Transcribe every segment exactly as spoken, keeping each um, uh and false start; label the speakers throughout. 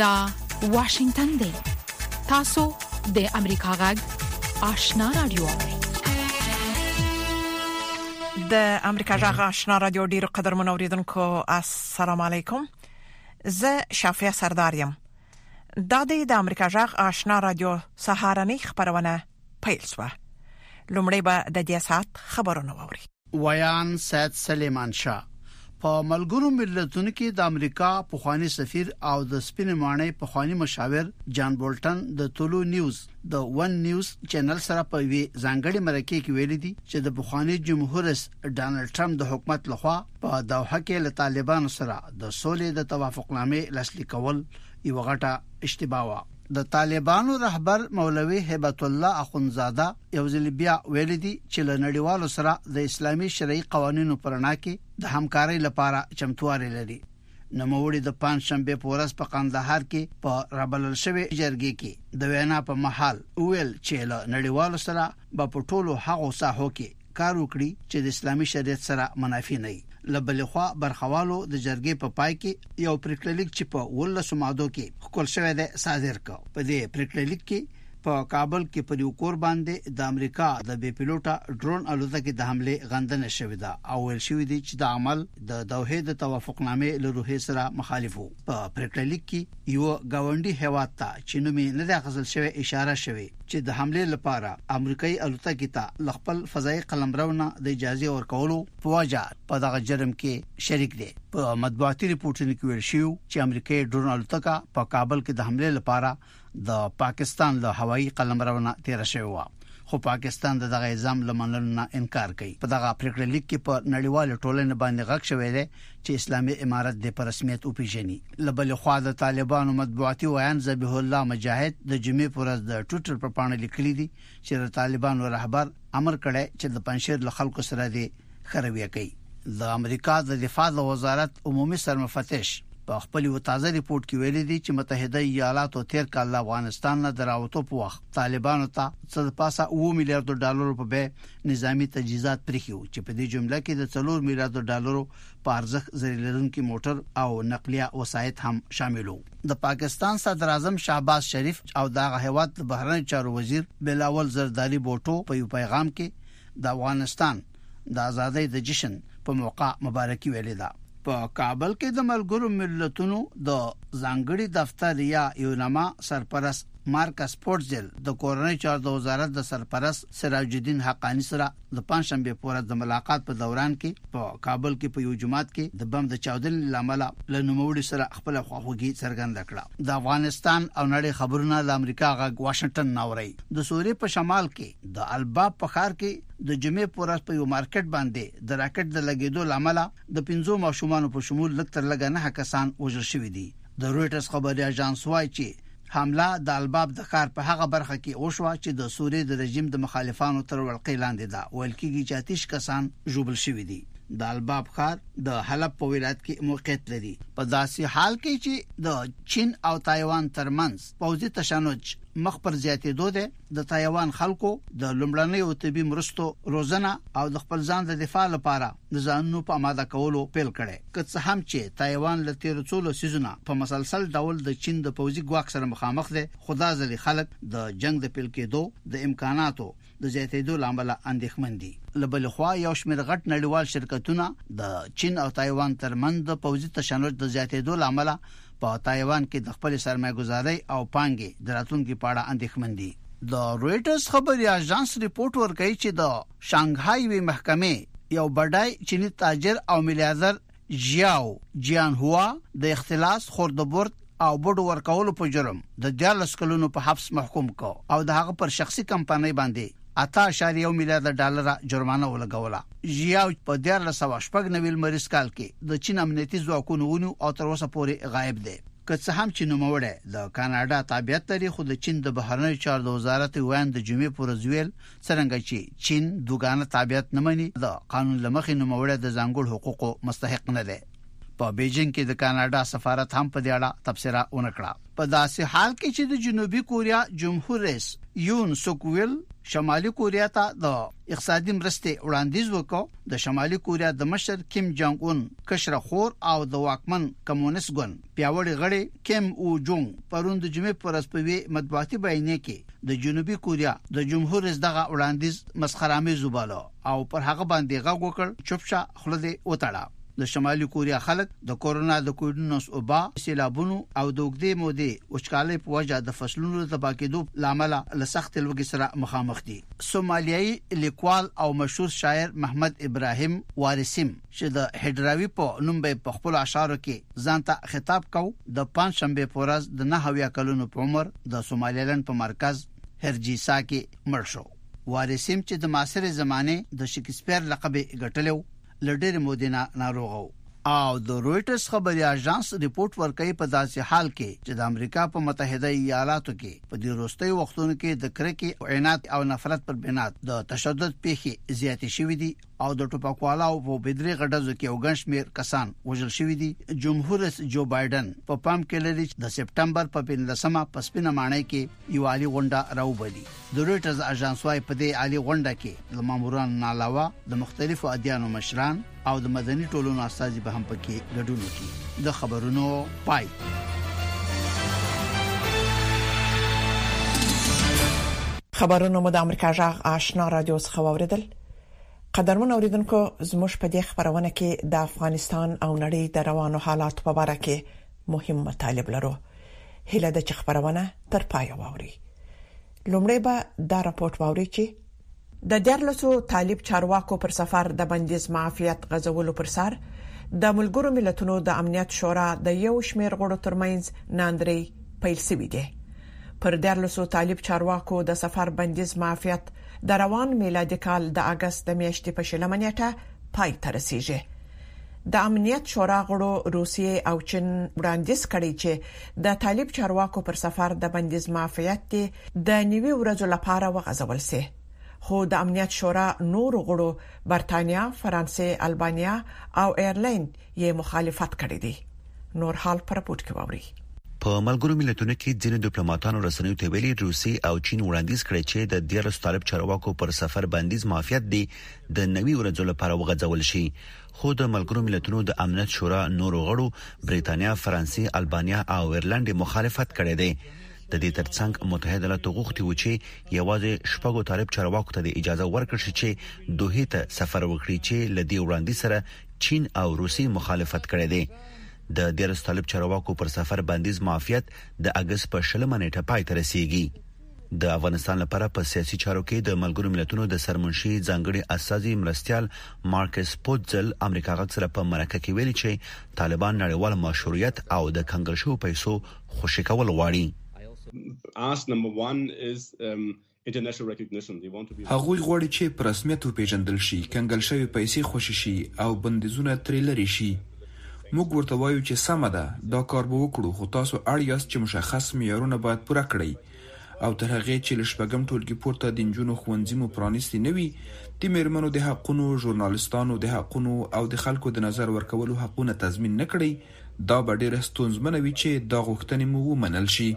Speaker 1: دا واشنگتن دی. تاسو د امریکا غږ آشنا رادیو.
Speaker 2: د امریکا غږ آشنا رادیو ډیرو قدر منوریدونکو السلام علیکم. زه شافیا سردارم. دا د امریکا غږ آشنا رادیو سهارنی خبرونه پیل شوه. لومړی به د دې سات خبرونه ووري.
Speaker 3: ویان سید سلیمان شاه په ملګرو ملتونو کې د امریکا پخوانی سفیر او د سپین مانای پخوانی مشاور جان بولټن د ټولو نیوز د ون نیوز چینل سره په وی ځانګړي مرکه کې ویل دي چې د پخوانی جمهور رئیس ډانلډ ټرمپ د حکومت لخوا په دوحه کې له طالبانو سره د سولې د توافقنامې لاسلیک کول یو غټه اشتباه و. د طالبانو رهبر مولوی هبت الله اخونزاده یو ځل بیا ویل دي چې له نړیوالو سره د اسلامي شرعي قوانینو پرنا کې د همکارۍ لپاره چمتووالی لري. نوموړي د پنځشنبه په ورځ په قندهار کې په رابلل شوی جرګې کې د وینا په محل ویل چې له نړیوالو سره په ټولو هغو ساحو کې کار وکړي چې د اسلامي شریعت سره منافي نه وي. لبلخوا برخوالو د جرګې په پای کې یو پریکړلیک چې په ولسو ماده کې خپل شوی دی صادر کړ. په دې پریکړلیک کې په کابل کې پر یو کور باندې د امریکا د بي پیلوټه ډرون الوتکې د حمله غندنه شوې ده او ویل شوې دي چې د عمل د دوحه د توافقنامې له روحي سره مخالف وو. په پریکړلیک کې یو گاونډي هیواد ته چې نومي نه د غزل شوی اشاره شوی چې د حمله لپاره امریکایي الوتکې ته خپل فضائي قلمرونه د اجازه ورکولو په وجه په دغه جرم کې شریک دي. په مطبوعاتي ریپورتونو کې ویل شوی چې امریکایي ډرون الوتکه په کابل کې د حمله لپاره د پاکستان له هوایي قلمرونه تیر شوی و، خو پاکستان دغه الزام لمنلو نه انکار کوي. په دغه پریکړلیک کې په نړیوال ټولنې باندې غږ شوی دی چې اسلامي امارت د پرسمیت او پیژني. لبل خو د طالبانو مطبوعاتي ویان ذبیح الله مجاهد د جمعې پر ورځ د ټویټر پر پاڼه لیکلي دي چې د طالبانو رهبر امر کړی چې د پنځشیر له خلکو سره دی خروي کوي. د امریکا د دفاع وزارت عمومي سرمفتش په خپل یو تازه ریپورت کې ویلي دي چې متحده ایالاتو تیر کال افغانستان نه دراوته په وخت طالبانو ته څه د پاسه اوه میلیارډ ډالر په به نظامی تجهیزات پرېخیو چې په دې جمله کې د څلور میلیارډ ډالر په ارزښت زریلرونکو موټر او نقلیه وسایط هم شامل وو. د پاکستان صدر اعظم شهباز شریف او دغه هیواد بهرنی چارو وزیر بلاول زرداری بوټو په یو پیغام کې د افغانستان د ازادۍ د جشن په موقع مبارکي ویلې ده. په کابل کې د ملګرو ملتونو د ځانګړي دفتر یا یونما سرپرست مارکس پورتزل د کورنۍ چارو د وزارت د سرپرست سراج الدین حقانی سره د پنځشنبه په ورځ د ملاقات په دوران کې په کابل کې په یو جماعت کې د بم د چاودنې لامل له نوموړي سره خپل خواخوږي څرګنده کړه. د افغانستان او نړۍ خبرونه د امریکا غږ واشنگټن ناوړي. د سوریې په شمال کې د الباب په ښار کې د جمعې په ورځ په یو مارکیټ باندې د راکټ د لګیدو لامل د پنځو ماشومانو په شمول لکتر لګا نه کسان وژل شوي دي. د رويټرز خبري اژانس وايي چې حمله د الباب د ښار په هغه برخه کې وشوه چې د سوریې د رژیم د مخالفانو تر ولقې لاندې ده. ویل کېږي چې اتیش کسان ژوبل شوي دي. د الباب ښار د حلب په ولایت کې موقعیت لري. په داسې حال کې چې د چین او تایوان ترمنځ پوځي تشنج مخ پر زیاتېدو ده، د تایوان خلکو د لومړنۍ او طبي مرستو روزنه او د خپل ځان د دفاع لپاره د ځانونو په آماده کولو پیل کړي. که څه هم چې تایوان له تیر څو سيزونه په مسلسل ډول د چین د پوځي ګواښ سره مخامخ دي، خدا ځلې خلک د جنگ د پیل کېدو د امکاناتو د زیاتېدو لامل اندېښمن دي. لبل خو یو شمېر غټ نړیوال شرکتونه د چین او تایوان ترمنځ د پوځي تشنج د زیاتېدو لامل په تایوان کې د خپل سرمایه‌ګزاري او پانګې د راتلونکو په اړه اندېښمن دي. د رويټرز خبري اژانس ریپورت ورکوي چې د شانګهای وی محکمې یو بډای چینی تاجر او میلیاردر جیاو جیان هوا د اختلاس خوردبورد او بډو ورکولو په جرم د دیارلس کلونو په حبس محکوم کو او د هغه پر شخصي کمپنۍ باندې اته اشاریه یو میلیارډ ډالر جرمانه ولګوله. جیاو په دیارلس سو شپږ نوي مریض کال کې د چین امنیتي ځواکونو ونیو او تر اوسه پورې غایب دی. که څه هم چې نوموړی د کاناډا تابعیت لري، خو د چین د بهرنی چارو د وزارت ویان د جمعې پر ورځ ویل څنګه چې چین دوګانه تابعیت نه مني، د قانون لمخې نوموړی د ځانګړو حقوقو مستحق نه دی. په بیجینګ کې د کاناډا سفارت هم په دې اړه تبصره ونکړه. په داسې حال کې چې د جنوبي کوریا جمهور رئیس یون سوک ویل شمالي کوریا ته د اقتصادي مرستې وړاندیز وکړ، د شمالي کوریا د مشر کیم جانګ اون کشر خور او د واکمن کمونیست ګوند پیاوړی غړی کیم او جونګ پروند جمعې پر اسپوي مطبوعاتي بیانیه کې د جنوبي کوریا د جمهور رئیس دغه وړاندیز مسخرامي زوباله او پر هغه باندې غږ وکړ چوپشا خلده وټاړه. د شمالي کوریا خلک د کورونا د کوډینوس اوبا سیلابونو او د وګړي مودې وچکالۍ په وجه د فصلونو د باقیدو لامل له سخت لوګي سره مخامخ دي. سومالیایي لیکوال او مشهور شاعر محمد ابراهیم وارثیم چې د هډراوی په نوم په خپل اشعارو کې ځانته خطاب کو د پنځ شنبه په ورځ د نه هویا کلونو په عمر د سومالیلند په مرکز هرجیسا کې مړ شو. وارثیم چې د معاصر زمانه د شکسپیر لقب ګټلو لډیر مودینا ناروغو او د رويټرز خبري اژانس ریپورت ورکړي په داسې حال کې چې د امریکا په متحده ایالاتو کې په دې وروستي وختونو کې د کرکې او عناد او نفرت پر بنیاد د تشدد پیښې زیاتې شوې دي او د ټوپکوالو په بدري غډزو کې او ګنشمیر کسان وژل شوي دي. جمهور رئیس جو بایدن په پام کې لري چې د سپټمبر په پنځمه پسپینه مانای کې یو عالی غونډه راوبدي. د رويټرز اژانس وايي په دې عالی غونډه کې د مامورانو علاوه د مختلفو ادیانو مشران او د مدني ټولنو استازي به هم پکې ګډون وکړي. د خبرونو پای.
Speaker 2: خبرونه مو د امریکا جغ آشنا رادیو څخه واوریدل. قدرمن اوریدونکو زموږ په دې خبرونه کې د افغانستان او نړۍ د روانو حالات په اړه کې مهم مطالب لرو. هله د چ خبرونه تر پای واوري. لومړی به دا راپورټ واوري چې د دیارلسو طالب چارواکو پر سفر د بندیز معافیت غزولو پر سر د ملګرو ملتونو د امنیت شورا د یو شمېر غړو ترمنځ ناندري پیل شوی دی. پر دیارلسو طالب چارواکو د سفر بندیز معافیت د روان میلادي کال د اگست د میاشتې په شلمه نیټه پای ته رسیږي. د امنیت شورا غړو روسیې او چین وړاندیز کړي چې د طالب چارواکو پر سفر د بندیز معافیت د نیوي ورځو لپاره وغځول شي. خو د امنیت شورا نور غړو برتانیا، فرانسې، البانیا او ایرلند یې مخالفت کړی دی. نور حال پر راپورټ کې ووري.
Speaker 4: په ملګرو ملتونو کې ځینې ډیپلوماټانو رسنیو ته ویلي روسي او چین وړاندیز کړي چې د دیارلس طالب چارواکو پر سفر بندیز معافیت دی د نوي ورځو لپاره وغځول شي. خو د ملګرو ملتونو د امنیت شورا نور غړو برتانیا، فرانسې، البانیا او ایرلند مخالفت کړي دي. د دې ترڅنګ متحده ایالاتو غوښتي و چې یوازې شپږو طالب چارواکو ته اجازه ورکړي چې دوه ته سفر وکړي چې لدی وړاندې سره چین او روسي مخالفت کړي دي. د دیارلس طالب چارواکو پر سفر بندیز معافیت د اگست په شلمه نیټه پای ته رسیږي. د افغانستان لپاره په سیاسي چارو کې د ملګرو ملتونو د سرمنشي ځانګړي اساسي مرستيال مارکس پوتزل امریکا غږ سره په مرکه کې ویلي چې طالبان نړیوال مشروعیت او د کنګل شو پیسو خوشی کول غواړي.
Speaker 5: Ask number one is um, international recognition. They want to be.
Speaker 6: هغوی غواړي چې په رسمیت وپیژندل شي، کنګل شوی پیسې خوشی شي او بندیزونه ترې لري شي. موږ ورته وایو چې سمه ده، دا کار به وکړو، خو تاسو اړ یاست چې مشخص معیارونه باید پوره کړئ او تر هغه چې لشپږم ټولګي پورته د نجونو ښوونځي مو پرانیستي نه وي، د میرمنو د حقونو، ژورنالیستانو د حقونو او د خلکو د نظر ورکولو حقونه تضمین نه کړي، دا به ډېره ستونزمنه وي چې دا غوښتنې مو ومنل شي.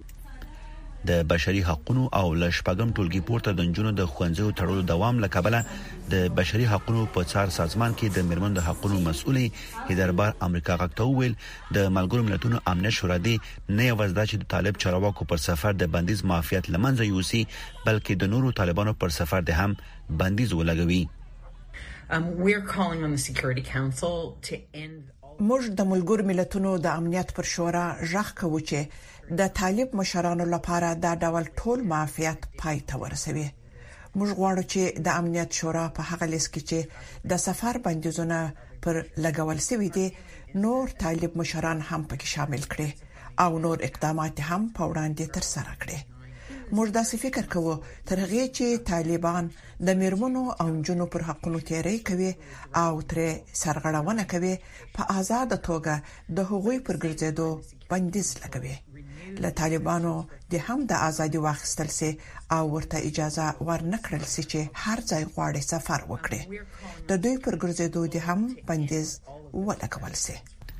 Speaker 4: د بشري حقوقو او لشپږم ټولګي پورته د نجونو د ښوونځیو تړلو دوام لکبله د بشري حقوقو په څار سازمان کې د میرمنو د حقوقو مسؤلې هیدربار امریکا غاکته ویل د ملګرو ملتونو امنیت شورا دی نه یوازې د چې د طالب چارواکو پر سفر د بندیز معافیت لمنځه یوسي بلکې د نورو طالبانو پر سفر د هم بندیز ولګوي.
Speaker 7: Um, we're calling on the Security Council to end
Speaker 2: موږ د ملګرو ملتونو د امنیت پر شورا ژغ کوو چې د طالب مشرانو لپاره دا ډول ټول معافیت پای ته ورسوي. موږ غواړو چې د امنیت شورا په هغه لیست کې چې د سفر بندیزونه پر لګول شوی دي نور طالب مشران هم پکې شامل کړي او نور اقدامات هم په وړاندې تر سره کړي. موږ داسې فکر کوو تر هغه چې طالبان د میرمنو او نجونو پر حقونو تیری کوي او تر سرغړونه کوي په آزاد توګه د حقوقي پرګرځېدو بندیز لګوي. له طالبانو د هم د ازادي واخیستل سي او ورته اجازه ورنکړل سي چې هر ځای غواړي سفر وکړي. د دوی پرګرځېدو د هم بندیز ولګول سي.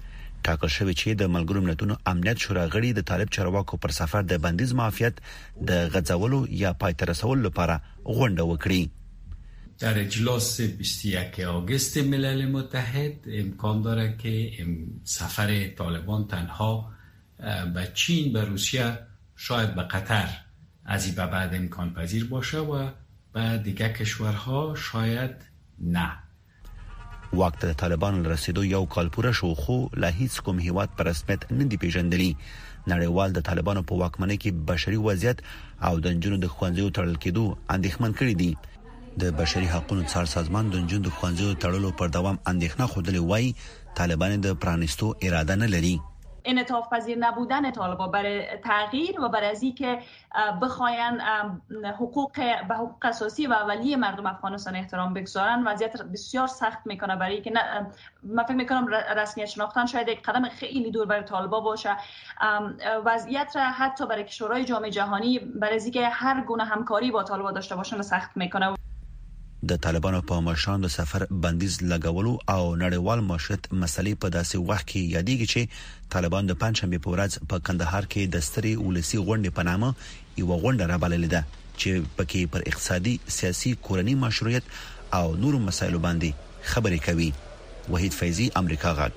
Speaker 4: ټاکل شوی چې د ملګرو ملتونو امنیت شورا غړي د طالب چارواکو پر سفر د بندیز معافیت د غځولو یا پای ته رسولو لپاره غونډه وکړي.
Speaker 8: در اجلاس بیست و یکم آگوست ملل متحد امکان داره که سفر طالبان تنها به چین، به روسیه، شاید به قطر از این به بعد امکان پذیر باشه و به دیگه کشورها شاید نه.
Speaker 4: وخت د طالبانو رسیدو یو کال پوره شو، خو لا هیڅ کوم هیواد پر رسمیت نه دی پیژندلی. نړیوال د طالبانو په واکمنۍ کې بشري وضعیت او د جنونو د خوندزیو تړل کېدو اندېښمن کړی دي. د بشري حقوقو څار سازمان د جنونو د خوندزیو تړلو پر دوام اندېښنه خوده وایي طالبان د پرانستو اراده نه لري.
Speaker 9: انعطاف پذیر نبودن طالبان برای تغییر و برای از اینکه بخواین حقوق به حقوق اساسی و اولیه مردم افغانستان احترام بگذارن وضعیت بسیار سخت میکنه. برای که من فکر میکنم رسمیت شناختن شاید یک قدم خیلی دور برای طالبان باشه. وضعیت را حتی برای کشورهای جامعه جهانی برای اینکه هر گونه همکاری با طالبان داشته باشن سخت میکنه.
Speaker 4: د طالبانو په مشران د سفر بندیز لګولو او نړیوال معاشرت مسلې په داسې وخت کې یادېږي چې طالبان د پنځشنبه په ورځ په کندهار کې د ستري ولسی غونډې په نامه یو غونډه را بللې ده چې پکې پر اقتصادي، سیاسي، کورنۍ مشروعیت او نورو مسایلو باندې خبرې کوي. وحید فیضی، امریکا غږ.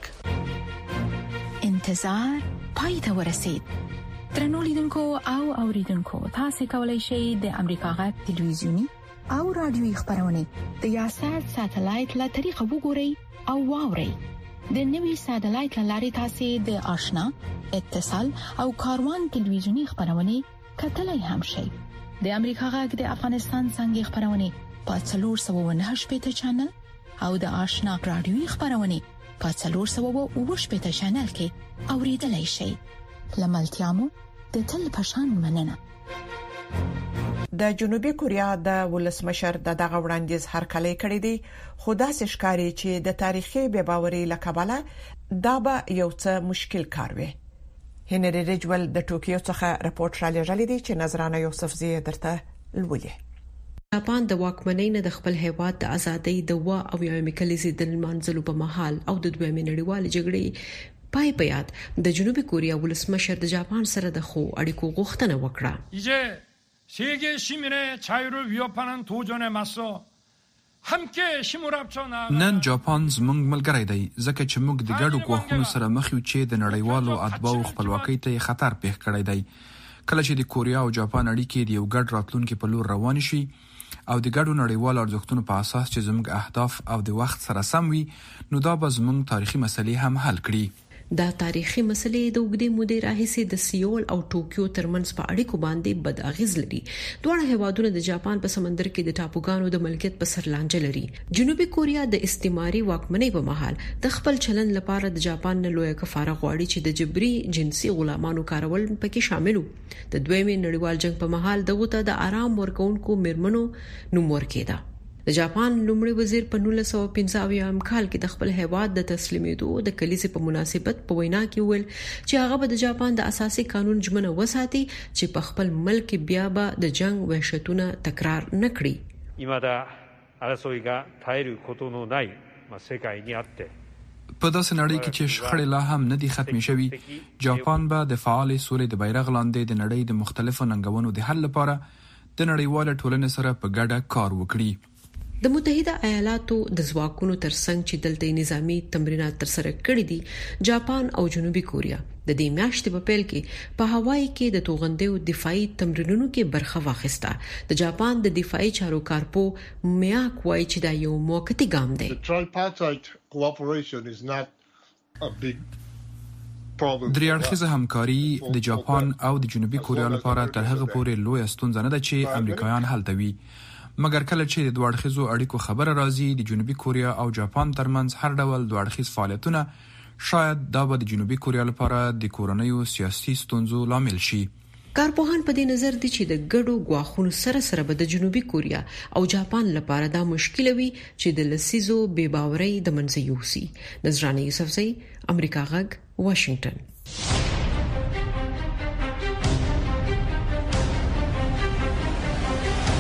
Speaker 1: انتظار پای ته ورسید. ترنو لیدونکو او اوریدونکو تاسو کولای شئ د امریکا غږ ټلویزیونی او رادیوي خبرونه د یاشر ساتلایت له طریقه وګورئ او واورئ. د نوي ساتلایت لارې تاسو د آشنا، اتصال او کاروان ټلویزیونی خبرونه کتلای هم شئ. د امریکا غږ د افغانستان څنګه خبرونه په څلور سوه نه شپږ چینل او د آشنا رادیوي خبرونه په څلور سوه اووه شپږ چینل کې اوریدلای شئ. لملتيامو د تل پشان مننه.
Speaker 2: د جنوبي کوریا د ولسمشر د دغه وړاندیز هرکلی کړی دی، خو داسې ښکاري چې د تاریخي بې باورۍ لکباله دا به یو څه مشکل کار وي. هنري رجول د ټوکیو څخه راپورټ را لېږلی دی چې نظرانه یوسفزی درته لولي.
Speaker 10: جاپان د واکمنۍ نه د خپل هیواد د ازادۍ د وا او یومي کلیزې د منځلو په محل او د دویمې نړیوالې جګړې پای په یاد د جنوبي کوریا ولسمشر د جاپان سره د خو اړیکو غوښتنه وکړه.
Speaker 11: 세계 시민의 자유를 위협하는 도전에 맞서 함께 힘을 합쳐나
Speaker 6: نن جاپان زموږ ملګری دی ځکه چې موږ د ګډو کوښښونو سره مخ یو چې د نړیوالو اتباعو خپلواکۍ ته خطر پیښ کړی دی. کله چې د کوریا او جاپان اړیکې د یو ګډ راتلونکي په لور روان شي او د ګډو نړیوالو ارزښتونو په اساس چې زموږ اهداف او د وخت سره سم وي، نو دا به زموږ تاریخي مسلې هم حل کړي.
Speaker 10: دا تاریخي مسلې د وګړي مودې راهیسې د سیول او ټوکیو ترمنځ په اړیکو باندې بد اغیز لري. دواړه هیوادونه د جاپان په سمندر کې د ټاپوګانو د ملکیت په سر لانجه لري. جنوبي کوریا د استعماري واکمنۍ په مهال د خپل چلن لپاره د جاپان نه لوی کفاره غواړي چې د جبري جنسي غلامانو کارول پکې شامل وو. د دویمې نړیوال جنگ په مهال دغه ته د آرام ورکوونکو مرمنو نوم ورکېده. د جاپان لومړي وزیر په نولس سوه پنځه اویا کال کې د خپل هیواد د تسلیمېدو د کلیزې په مناسبت په وینا کې ویل چې هغه به د جاپان د اساسي قانون ژمنه وساتي چې په خپل ملک بیا به د جنگ وحشتونه تکرار نه کړي.
Speaker 6: په داسې نړۍ کې چې شخړې لا هم نه دي ختمې شوي، جاپان به د فعال سولې د بیرغ لاندې د نړۍ د مختلفو ننګونو د حل لپاره د نړیوال ټولنې سره په ګډه کار وکړي.
Speaker 10: د متحده ایالاتو د ځواکونو ترڅنګ چې دلته نظامی تمرینات ترسره کړي دي، جاپان او جنوبي کوریا د دې میاشتې په پیل کې په هوایي کې د توغندیو دفاعي تمرینونو کې برخه واخیسته. د جاپان د دفاعي چارو کارپو میاک وایي چې دا یو موقتی ګام دی.
Speaker 6: درې اړخیزه همکاري د جاپان او د جنوبي کوریا لپاره تر هغه پورې لوی ستونزه نه ده چې امریکایان حل کوي. مګر کله چې د دوه اړخیزو اړیکو خبره راځي، د جنوبي کوریا او جاپان ترمنځ هر ډول دوه اړخیز فعالیتونه شاید دا به د جنوبي کوریا لپاره د کورنیو سیاسي ستونزو لامل شي.
Speaker 10: کارپوهان په دې نظر دي چې د ګډو غواخونو سره سره به د جنوبي کوریا او جاپان لپاره دا مشکل وي چې د لسیزو بې باورۍ د منځه یوسي. نظرانه یوسفزی، امریکا غږ، واشنگټن.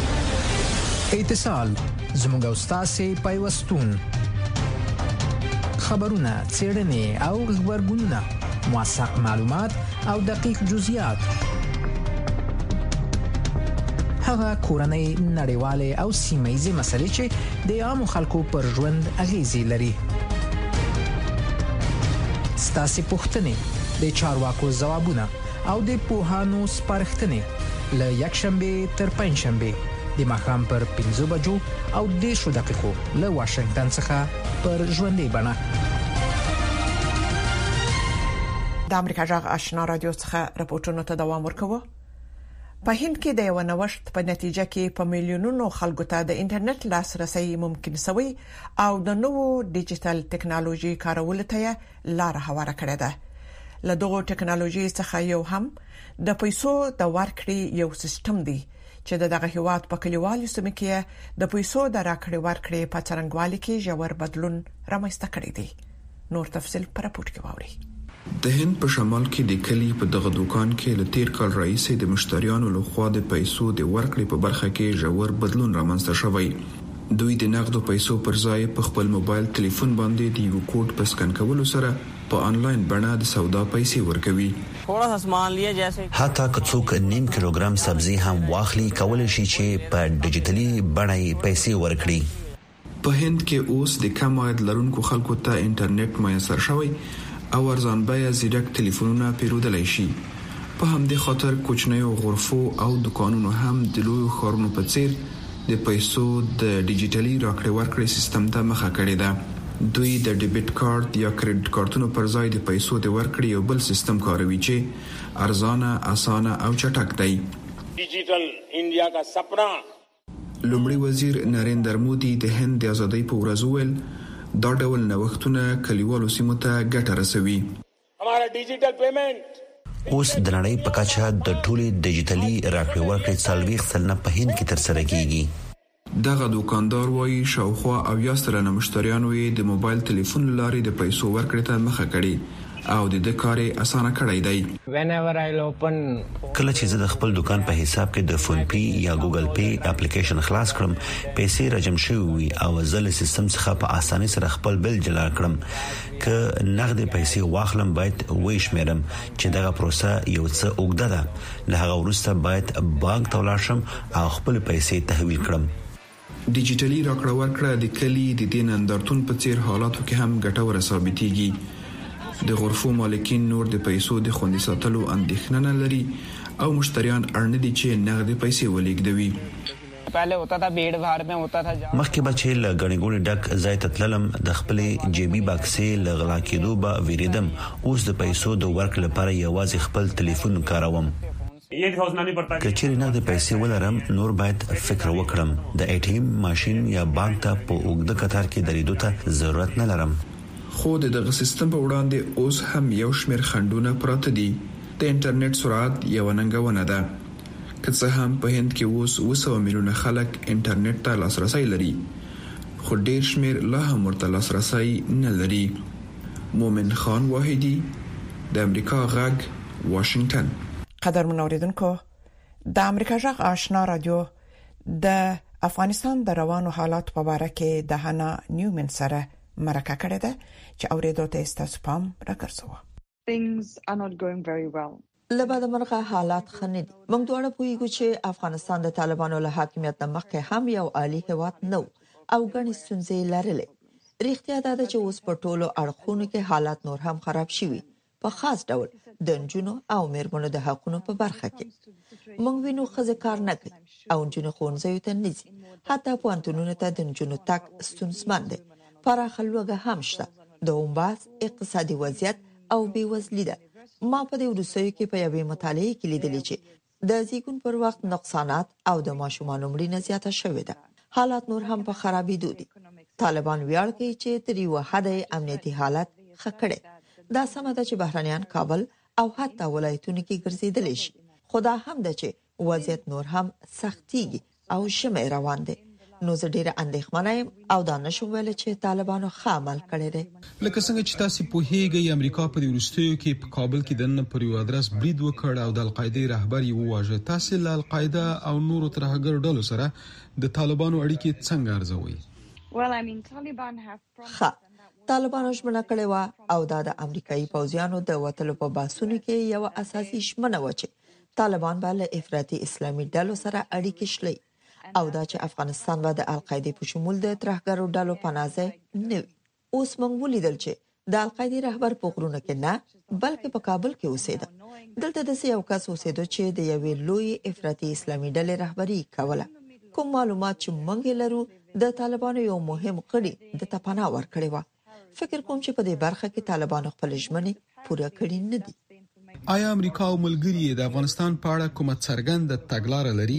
Speaker 12: اتصال زموږ او ستاسو پیوستون خبرونه، څېړنې او خبرګونونه، موثق معلومات او دقیق جزئیات. هغه کورنۍ، نړیوالې او سیمه‌ییزې مسلې چې د عامو خلکو پر ژوند اغیزې لري. ستاسو پوښتنې، د چارواکو ځوابونه او د پوهانو سپارښتنې له یکشنبه تر پنځشنبه د ماښام پر پنځه بجو او دېرشو دقیقو له واشنگټن څخه پر ژوندۍ بڼه.
Speaker 2: د امریکا جغ آشنا رادیو څخه راپورټونو ته دوام ورکوه. په هند کې د یو نوښت په نتیجه کې په میلیونونو خلکو ته د انټرنیټ لاسرسي ممکن شوی او د نوو ډیجیټل ټکنالوژي کارول ته لار هواره کړې ده. له دغه ټکنالوژي څخه یو هم د پیسو د ورکړې یو سیستم دی چې دغه هیواد په کلیوالو سیمو کې د پیسو د راکړې ورکړې په څرنګوالي کې ژور بدلون رامنځته کړی دی. نور تفصیل پر راپور کې واوري.
Speaker 6: د هند په شمال کې د کلی په دغه دکان کې له تیر کال راهیسې د مشتریانو لخوا د پیسو د ورکړې په برخه کې ژور بدلون رامنځته شوی. دوی د نقدو پیسو پر ځای په خپل موبایل ټلیفون باندې د یو کوډ په سکن کولو سره په انلاین بڼه د سودا پیسې ورکوي.
Speaker 4: حتی که څوک نیم کیلوګرام سبزی هم واخلي، کولای شي چې په ډیجیټلي بڼه پیسې ورکړي.
Speaker 6: په هند کې اوس د کم عاید لرونکو خلکو ته انټرنیټ میسر شوی او ارزان بیه زیرک ټلیفونونه پیرودلای شي. په همدې خاطر کوچنیو غرفو او دکانونو هم د لویو ښارونو په څیر د پیسو د ډیجیټلي راکړې ورکړې سیستم ته مخه کړې ده. دوی د ډیبټ کارت یا کریډټ کارتونو پر ځای د پیسو د ورکړې یو بل سیستم کاروي چې ارزانه، اسانه او چټک دی.
Speaker 13: ډیجیټل انډیا کا سپنا.
Speaker 6: لومړي وزیر نریندر مودي د هند د ازادۍ په ورځ ویل دا ډول نوښتونه کلیوالو سیمو ته ګټه رسوي.
Speaker 13: हमारा ډیجیټل پیمنٹ
Speaker 4: اوس د نړۍ په کچه د ټولې ډیجیټلي راکړې ورکړې څلوېښت سلنه په هند کې ترسره کیږي.
Speaker 6: دغه دکاندار وایي شاوخوا اویا سلنه مشتریانو یې د موبایل ټلیفون لارې د پیسو ورکړې ته مخه کړې او د دې کار اسانه کړی دی. کله چې زه د خپل دکان په حساب کې د فون پی یا ګوګل پی اپلیکیشن خلاص کړم، پیسې راجم شوي او زه له سیستم څخه په اسانۍ سره خپل بل جلا کړم. که نغد پیسې واخلم باید وښمېرم چې دغه پروسه یو څه اوږده ده. له هغه وروسته باید بانک ته ولاړ شم او خپل پیسې تحویل کړم. ډیجیټلي راکړه ورکړه د کلی د دې نندارتون په څیر حالاتو کې هم ګټوره ثابتېږي. د غرفو مالکین نور د پیسو د خوندي ساتلو اندېښنه نه لري او مشتریان اړ نه دي چې نغدي پیسې ولېږدوي. مخکې به چې له غړي ګوڼې ډک ځای ته تللم، د خپلې جیبي باکسې له غلا کېدو به ویریدم. اوس د پیسو د ورکړې لپاره یوازې خپل ټلیفون کاروم. که چیرې نغدي پیسې ولرم نور باید فکر وکړم. د ای ټي ایم ماشين یا بانک ته په اوږده کتار کې درېدو ته ضرورت نه لرم. خو دغه سیستم په وړاندې اوس هم یو شمېر خنډونه پراته دي. د انټرنیټ سرعت یو ننګونه ده. که څه هم په هند کې اوس اوه سوه میلیونه خلک انټرنیټ ته لاسرسي لري، خو ډېر شمېر لا هم ورته لاسرسي نه لري. مومن خان واحدی، د امریکا غږ، واشنگټن.
Speaker 2: قدر منوریدونکو، د امریکا غږ آشنا رادیو د افغانستان د روانو حالات په اړه کې د هانا نیومن سره مرکه کړې ده چې اوریدو ته تاسو پام راکړسو.
Speaker 14: Things are not going very well.
Speaker 15: لبا د مرغه حالات خنه دي. موږ دواړه پوهیږو چې افغانستان د طالبانو له حاکمیت نه مخکې هم یو عالی هیواد نو او ګڼې ستونزې لرلې. ریښتیا ده چې اوس په ټولو اړخونو کې حالات نور هم خراب شوي، په خاص ډول د نجونو او میرمنو د حقوقو په برخه کې. موږ وینو ښځې کار نه کوي او نجونې ښوونځیو ته نه ځي. حتی پوهنتونونو ته د نجونو تګ ستونزمن دی. پراخه لوږه هم شته. د اومباس اقتصادي وضعیت او بیوزلي ده. ما په دې وروستیو کې په یوې مطالعې کې لیدلې چې د زیږون پر وخت نقصانات او د ماشومانو مړینه زیاته شوې ده. حالات نور هم په خرابېدو دي. طالبان ویاړ کوي چې تر یوه حده امنیتي حالت ښه کړی. دا سمه ده چې بهرنیان کابل او حتی ولایتونو کې ګرځېدلی شي، خو دا هم ده چې وضعیت نور هم سختېږي او ژمی روان دی. نو زه ډیره اندېښمنه یم او دا نشم ویل چې طالبانو ښه عمل کړی دی.
Speaker 16: لکه څنګه چې تاسو پوهیږئ، امریکا په دې وروستیو کې په کابل کې د نن پر یو ادرس برید وکړ او د القاعده رهبر یې وواژه. تاسو له القاعده او نورو ترهګر ډلو سره د طالبانو اړیکې څنګه ارزوي؟
Speaker 15: ښه، طالبانو ژمنه کړې و او دا د امریکایي پوځیانو د وټلو په باسونو کې یو اساسي ژمنه و چې طالبان به له افراطي اسلامي ډلو سره اړیکې شلي او دا چې افغانستان به د القاعده په شمول د ترهګرو ډلو پنازه نه وي. اوس موږ ولیدل چې د القاعده رهبر په غرونو کې نه بلکې په کابل کې اوسېده. دلته د یو کس اوسېدو چې د یوې لوی افراطي اسلامي ډلې رهبری کوله. کوم معلومات چې موږ لرو د طالبانو یو مهم غړي د تپانا ور کړی و. فکر کوم چې په دې برخه کې طالبانو خپل ژمنې پوره کړې نه دي.
Speaker 16: آیا امریکا او ملګری د افغانستان په اړه کومه څرګنده تګلارې لري؟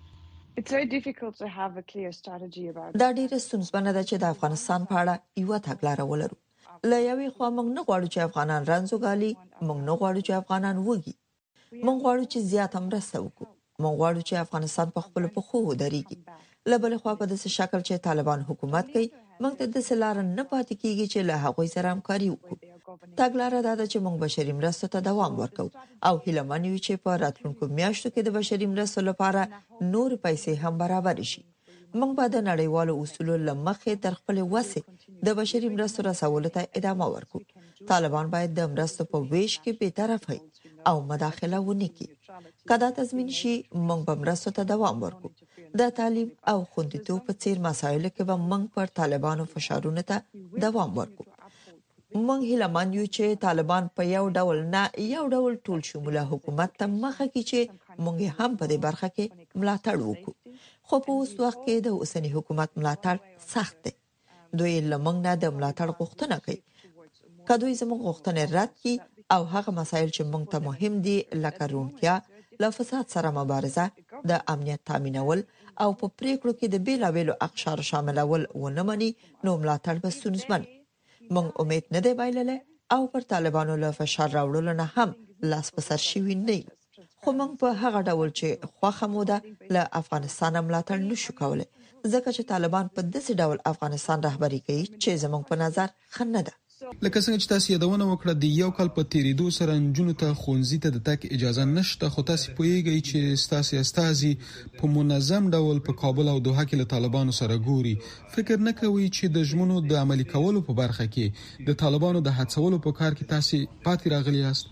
Speaker 14: It's very difficult to have a clear strategy about.
Speaker 15: دا ډیره ستونزمنه ده چې د افغانستان په اړه یو تګلارې ولرو. له یوې خوا موږ نه غواړو چې افغانان رنځوګالي، موږ نه غواړو چې افغانان وږي. موږ غواړو چې زیات مرسته وکړو. موږ غواړو چې افغانستان په خپل پخو ودرېږي. له بل خوا په داسې شکل چې طالبان حکومت کوي، موږ ته د سلار نه پاتې کیږي چې له هغوی سره همکاري وکړو. تګلارې دا ده چې موږ بشري مرستو ته دوام ورکو او هیله من یو چې په راتلونکو میاشتو کې د بشري مرستو لپاره نور پیسې هم برابر شي. موږ به د نړیوالو اصولو لمخې تر خپل وسه د بشري مرستو رسولو ته ادامه ورکړو. طالبان باید د مرستو په ویش کې بی‌طرفه او مداخله ونه کړي. کدا تضمین شي موږ به مرستو ته دوام ورکړو. د تعلیم او خوندیتوب په څیر مسایلو کې به موږ پر طالبانو فشارونه ته دوام ورکړو. موږ هیله من یو چې طالبان په یو ډول نه یو ډول ټول شموله حکومت ته مخه کړي چې موږ هم په دې برخه کې ملاتړ وکړو. خو په اوس وخت کې د اوسنی حکومت ملاتړ سخت دی. دوی لمنګ نه د ملاتړ غوښتنه کوي. کدوې زموږ غوښتنې رد کړي او هغه مسایل چې موږ ته مهم دي لکه روڼتیا، له فساد سره مبارزه، د امنیت تامینول او په پریکړو کې د بیلابیلو اقشار شاملول ونه مني، نو ملاتړ به ستونزمن. موږ امید نه دی بایللی او پر طالبانو له فشار راوړلو نه هم لاس په سر شوي نه یو. خو موږ په هغه ډول چې خوښه مو ده له افغانستان ملاتړ نشو کولی، ځکه چې طالبان په داسې ډول افغانستان رهبري کوي چې زموږ په نظر ښه نه ده.
Speaker 16: لکه څنګه چې تاسو یادونه وکړه د یو کال په تیریدو سره نجونو ته ښوونځي ته د تګ اجازه نشته، خو تاسو پوهیږئ چې تاسو استازي په منظم ډول په کابل او دوحه کې له طالبانو سره ګوري. فکر نه کوي چې د ژمنو د عملي کولو په برخه کې د طالبانو د هڅولو په کار کې تاسو پاتې راغلي یاست؟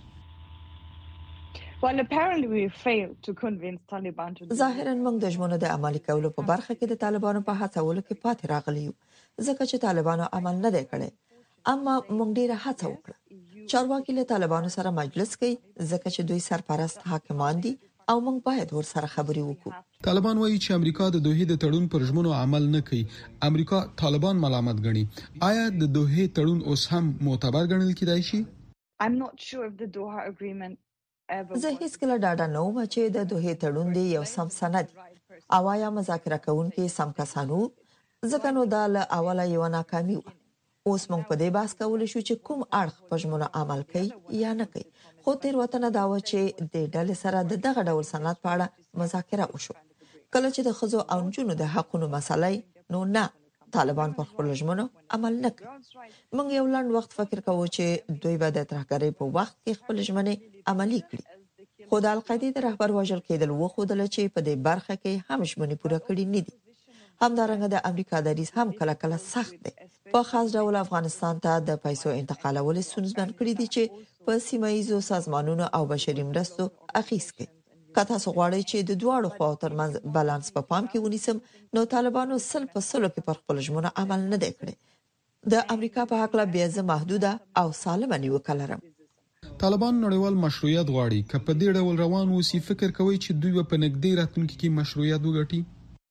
Speaker 14: Well, apparently we failed to convince Taliban to.
Speaker 15: ظاهرا موږ د ژمنو د عملي کولو په برخه کې د طالبانو په هڅولو کې پاتې راغلي یو، ځکه چې طالبانو عمل نه دی کړی. اما موږ ډیره هڅه وکړه. چارواکي له طالبانو سره مجلس کوي ځکه چې دوی سرپرست حاکمان دي او موږ باید ورسره خبرې وکړو.
Speaker 16: طالبان وایي چې امریکا د دوحې د تړون پر ژمنو عمل نه کوي. امریکا طالبان ملامت ګڼي. آیا د دوحې تړون اوس هم معتبر ګڼل کېدای شي؟
Speaker 14: I'm not sure if the Doha agreement ever.
Speaker 15: زه هیڅ کله ډاډه نه وم چې د دوحې تړون دی یو سم سند او آیا مذاکره کوونکي سم کسانو، ځکه نو دا له اوله یو ناکامي و. اوس موږ په دې بحث کولای شو چې کوم اړخ په ژمنو عمل کوي یا نه کوي. خو تیروتنه دا و چې د ډلې سره د دغه ډول سند په اړه مذاکره وشو. کله چې د ښځو او نجونو د حقونو مسلې، نو نه، طالبان پر خپل ژمنو عمل نه کوي. موږ یو لنډ وخت فکر کوو چې دوی به د ترهګرۍ په وخت کې خپل ژمنې عملي کړي. خو د القاعده د رهبر وژل کېدل وښودل چې په دې برخه کې هم ژمنې پوره کړې نه دي. همدارنګه د امریکا دریځ هم کله کله سخت دی. په خاص ډول افغانستان ته د پیسو انتقالول ستونزمن کړي دي چې په سیمه ییزو سازمانونو او بشري مرستو اخیس کوي. که تاسو غواړئ چې د دواړو خواو ترمنځ بالانس په پام کې ونیسم، نو طالبانو سل په سلو کې پر خپل ژمنو عمل نه دی کړی. د امریکا په حق لا بیا زه محدوده او سالمه نیوکه لرم.
Speaker 16: طالبان نړیوال مشروعیت غواړي. که په دې ډول روان وسی، فکر کوي چې دوی په نږدې راتلونکي کې مشروعیت وګټي؟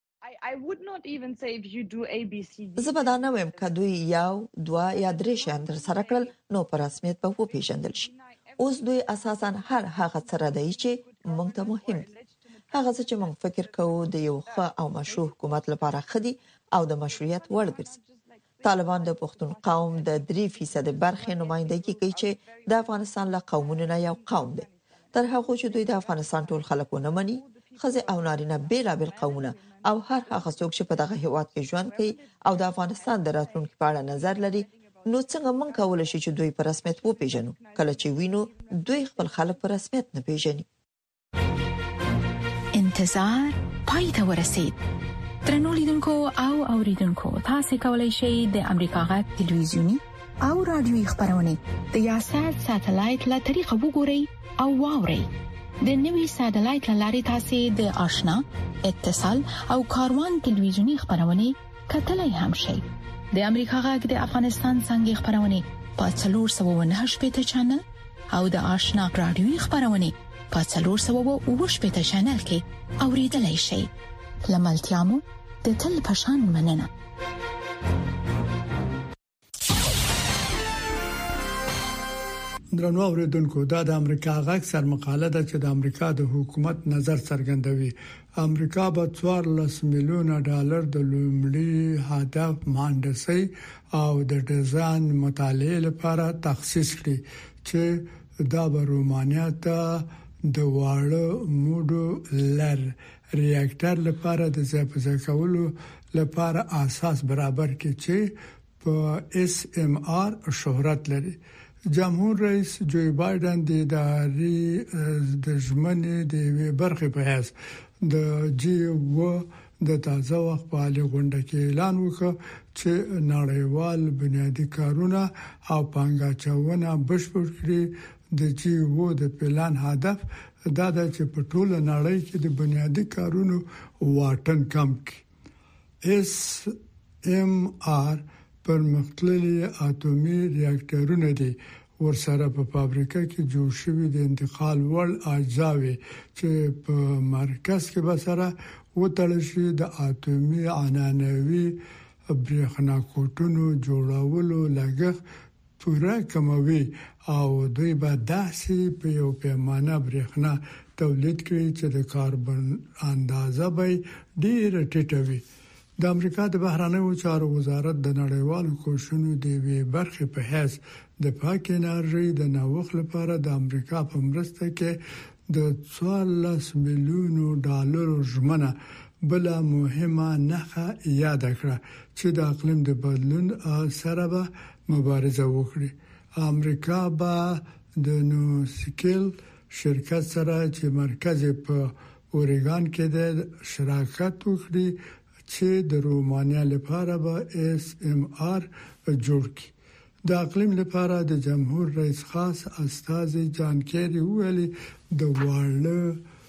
Speaker 14: I would not even say if you do A B C D.
Speaker 15: زه به دا نه وایم که دوی یو دوه یا درې شیان تر سره کړل نو په رسمیت به وپېژندل شي. اوس دوی اساسا هر هغه څه ردوي چې موږ ته مهم دي. هغه څه چې موږ فکر کوو د یو ښه او مشروع حکومت لپاره ښه دي او د مشروعیت وړ ګرځي. طالبان د پښتون قوم د درې فیصد برخې نمائندګي کوي چې د افغانستان له قومونو نه یو قوم دی. تر هغه چې دوی د افغانستان ټول خلک ونه مني، ښځې او نارینه بیلابیل قومونه او هر هغه څوک چې په دغه هیواد کې ژوند کوي او د افغانستان د راتلونکي په اړه نظر لري، نو څنګه موږ کولای شو چې دوی په رسمیت وپیژنو کله چې وینو دوی خپل خلک په رسمیت نه پیژني.
Speaker 1: انتظار پای ته ورسید. ترنو لیدونکو او اوریدونکو، تاسو کولی شئ د امریکا غږ ټلویزیونی او رادیوي خبرونه د یاشر ساتلایت له طریقو وګورئ او واورئ. د نوي ساتلایت لارې تاسو د آشنا، اتصال او کاروان ټلویزیونی خبرونه کتلای هم شئ. د امریکا غږ د افغانستان څنګه خبرونه په څلور سوه و نهه شپږ چینل او د آشنا رادیوي خبرونه په څلور سوه و اووه شپږ چینل کې اوریدلای شئ. لملتيامو د تل پشان مننه.
Speaker 17: درنو اوریدونکو، دا د امریکا غږ سر مقاله ده چې د امریکا د حکومت نظر څرګندوي. امریکا به څوارلس میلیونه ډالر د لومړي هدف مهندسي او د ډیزاین مطالعه لپاره تخصیص کړي چې دا به رومانیا ته د واړه موډولر ریاکټر لپاره د ځای کولو لپاره اساس برابر کړي چې په اس ام ار شهرت لري. جمهور رئیس جو بایدن د ادارې د ژمنې د برخې په حیث د جی و د تازه وخت په اړه غونډه کې اعلان وکړ چې نړیوال بنیادی کارونه او پانګاچونه بشپړ کړي. د جی و د پلان هدف دا د چې په ټوله نړۍ کې د بنیادی کارونو واټن کم کړي. اس ام ار پرمختللي اټومي ریاکټرونه دي ورسره په فابریکه کې جوړ شوی د انتقال وړ اجزاوي چې په مرکز کې به سره وتړل شي. د اټومي عنعنوي برېښنا کوټونو جوړولو لګښت پوره کموي او دوی به داسې په یو پیمانه برېښنا تولید کړي چې د کاربن اندازه به ډېر ټیټه وي. د امریکا د بهرنیو چارو وزارت د نړیوالو کوششونو د وی برخې په حیث د پاک انرژي د نوښت لپاره د امریکا په مرسته کې د څوارلس میلیونو ډالرو ژمنه بل مهمه نښه یاد کړه چې د اقلیم د بدلون سره به مبارزه وکړي. امریکا به د نوسکیل شرکت سره چې مرکز په اوريګان کې د شراکت وکړي چې د رومانیا لپاره به اس ام ار جوړ کړي. د اقلیم لپاره د جمهور رئیس خاص استاذ جان کیری ویلي د واړه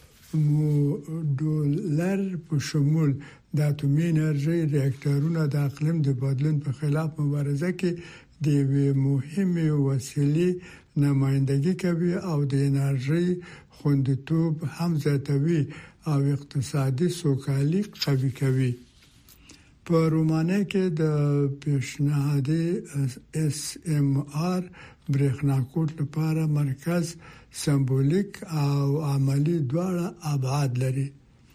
Speaker 17: موډولر په شمول د اټومي انرژي ریاکټرونه د اقلیم د بدلون په خلاف مبارزه کې د وی مهمه وسیلې نمائندګي کوي او د انرژي خوندیتوب هم زیاتوي او اقتصادي سوکالي قوي کوي. په رومانیا کې د پیشنهادي اس ام ار برېښنا کوټ لپاره مرکز سمبولیک او عملی دواړه ابعاد لري.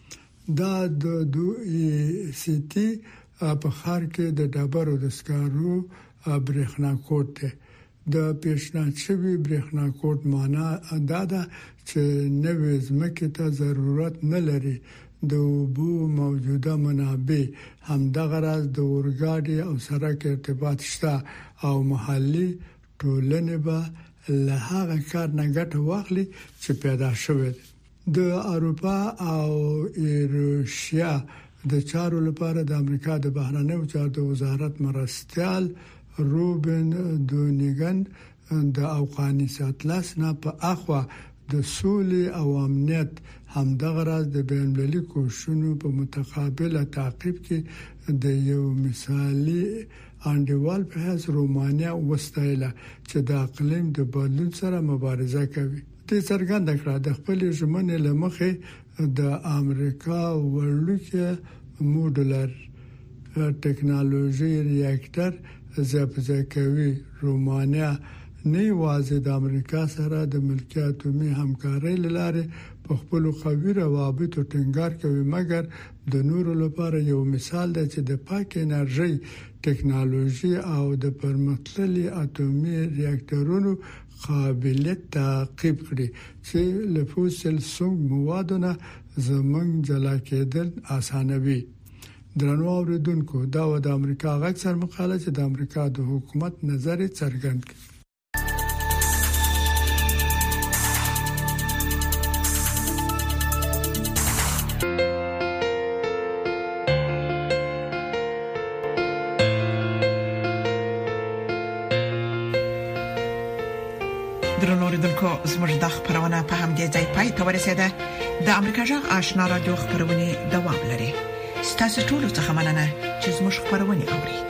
Speaker 17: دا د دوی سيتي په خار کې د ډبرو د سکارو برېښنا کوټ دی. د پیشنهاد شوی برېښنا کوټ معنا دا ده چې نوې ځمکې ته ضرورت نه لري. د اوبو موجوده منابع همدغه راز د اورګاډي او سړک ارتباط شته او محلي ټولنې به له هغه کار نه ګټه واخلي چې پیدا شوی دی. د اروپا او ایروشیا د چارو لپاره د امریکا د بهرنیو چارو د وزارت مرستيال روبن دونیګن د افغانستان لاس نه په اخوا د سولې او امنیت همدغه راز د بین‌المللي کوششونو په متقابله تعقیب کې د یو مثالي انډیوال په حیث رومانیا وستایله چې د اقلیم د بدلون سره مبارزه کوي. د څرګنده کړه د خپل ژمنې لمخې د امریکا ورلوکه موډولر ټیکنالوژي ریاکټر ځپځه کوي. رومانیا نه یوازې د امریکا سره د ملکیتومي همکارۍ لاره په خپل قوي روابطو ټینګار کوي، مګر د نورو لپاره یو مثال دی چې د پاک انرژي ټیکنالوژي او د پرمختللي اټومي ریاکټرونو قابلیت تعقیب کړي چې له فوسیل سونګ موادونو زمنګ جلا کېدل اسانوي. درنو اوریدونکو، دا د امریکا غږ سر مقاله چې د امریکا د حکومت نظر څرګند کړي.
Speaker 2: درنو لیدونکو زموږ د خبرونه په همدې ځای پای ته ورسیده. د امریکا جغ آشنا رادیو خبرونه دوام لري. ستاسو ټول څه مننه چې زموږ خبرونه اوري.